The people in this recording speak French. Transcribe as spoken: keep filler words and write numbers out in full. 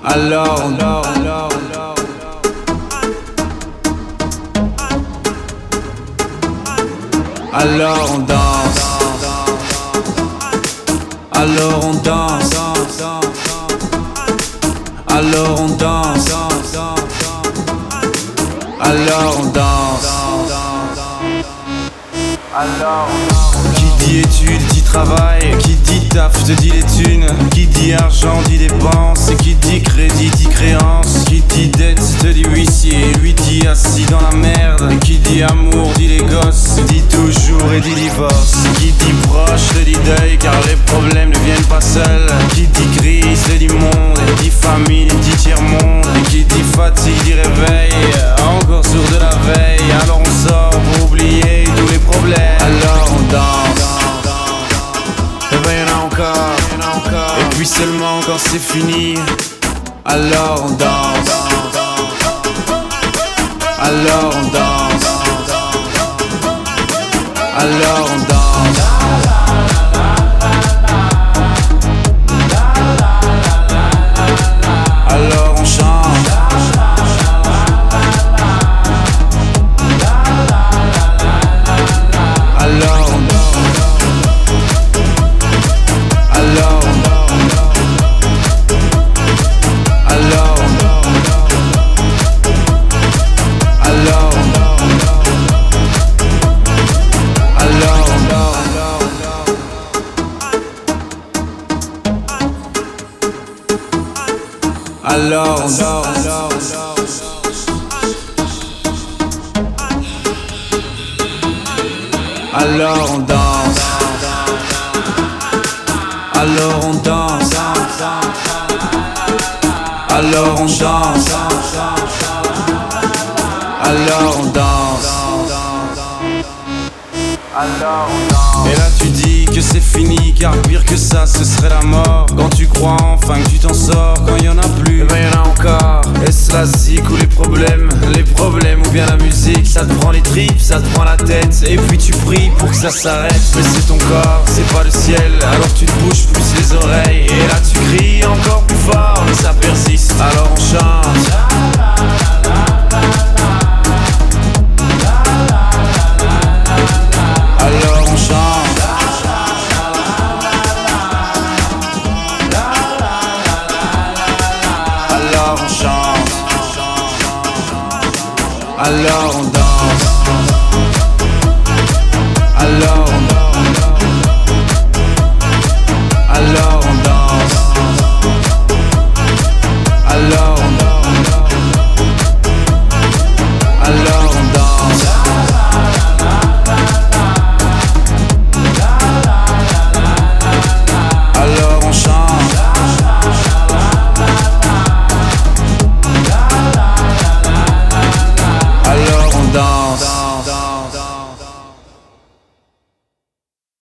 Alors on dort, alors Alors on danse, alors on danse, alors on danse, alors on danse, alors qui dit études dit travail, qui dit taf te dit les thunes, qui dit argent dit dépenses, et qui dit crédit dit créance, qui dit dette te dit huissier, lui dit assis dans la merde, et qui dit amour dit les gosses, dit toujours et dit divorce, qui dit proche te dit deuil car les problèmes ne viennent pas seuls, qui dit crise te dit monde, et dit famine et dit tiers-monde, et qui dit fatigue dit réveil, encore sourd de la veille, alors on sort pour oublier tous les problèmes, alors on danse. Et ben y'en a encore, et puis seulement quand c'est fini, alors on danse, alors on danse, alors on danse, alors on chante, alors on danse. Alors, alors, alors, alors, alors on danse, alors on danse, alors on danse, alors on danse, alors on danse. Et là tu dis que c'est fini car pire que ça ce serait la mort. Quand tu crois enfin que tu t'en sors, quand y en a plus, eh ben y en a encore. Est-ce la zik ou les problèmes, les problèmes ou bien la musique? Ça te prend les tripes, ça te prend la tête, et puis tu pries pour que ça s'arrête. Mais c'est ton corps, c'est pas le ciel, alors tu te bouges plus les oreilles. Et là tu cries encore plus fort, mais ça persiste, alors on chante. Alors on chante. Alors on chante. Alors on